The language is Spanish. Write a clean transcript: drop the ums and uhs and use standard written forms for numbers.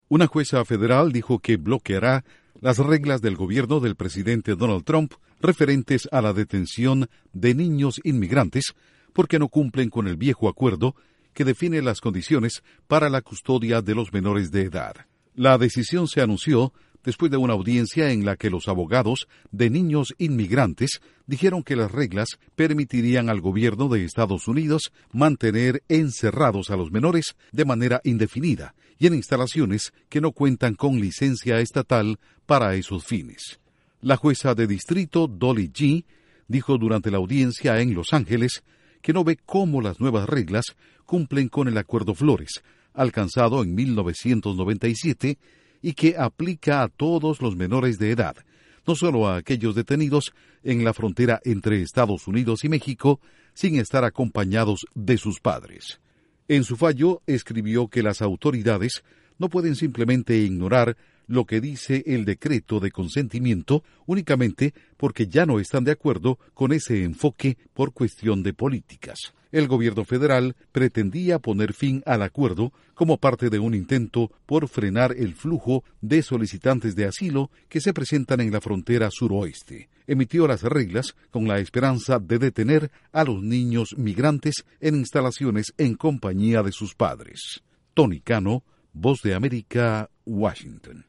Una jueza federal dijo que bloqueará las reglas del gobierno del presidente Donald Trump referentes a la detención de niños inmigrantes porque no cumplen con el viejo acuerdo que define las condiciones para la custodia de los menores de edad. La decisión se anunció después de una audiencia en la que los abogados de niños inmigrantes dijeron que las reglas permitirían al gobierno de Estados Unidos mantener encerrados a los menores de manera indefinida y en instalaciones que no cuentan con licencia estatal para esos fines. La jueza de distrito Dolly G. dijo durante la audiencia en Los Ángeles que no ve cómo las nuevas reglas cumplen con el Acuerdo Flores, alcanzado en 1997, y que aplica a todos los menores de edad, no solo a aquellos detenidos en la frontera entre Estados Unidos y México, sin estar acompañados de sus padres. En su fallo, escribió que las autoridades no pueden simplemente ignorar lo que dice el decreto de consentimiento únicamente porque ya no están de acuerdo con ese enfoque por cuestión de políticas. El gobierno federal pretendía poner fin al acuerdo como parte de un intento por frenar el flujo de solicitantes de asilo que se presentan en la frontera suroeste. Emitió las reglas con la esperanza de detener a los niños migrantes en instalaciones en compañía de sus padres. Tony Cano, Voz de América, Washington.